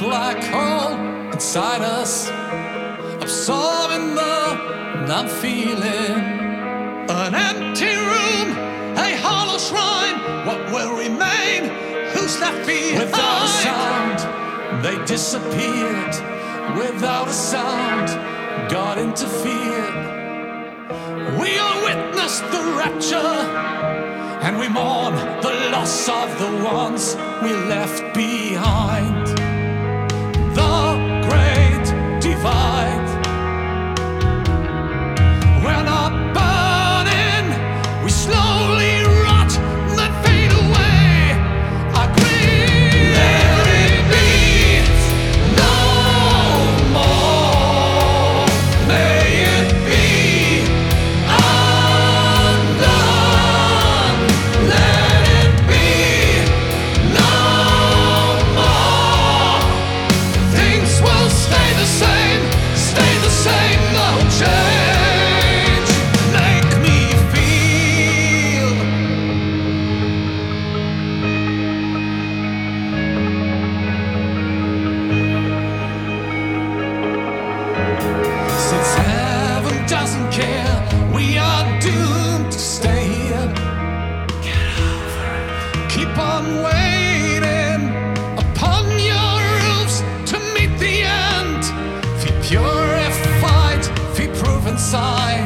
black hole inside us, absorbing the numb feeling. An empty room, a hollow shrine. What will remain? Who's left behind? Without a sound, they disappeared. Without a sound, God interfered. We all witnessed the rapture, and we mourn the loss of the ones we left behind. The great divide. We're not burning, we slowly rot, then fade away. I agree. Let it be no more. May it be undone. Let it be no more. Things will stay the same, no change. Make me feel. Since heaven doesn't care, we are doomed to stay here. Get over it. Keep on waiting upon your roofs to meet the end. Feel purified, feel proof inside.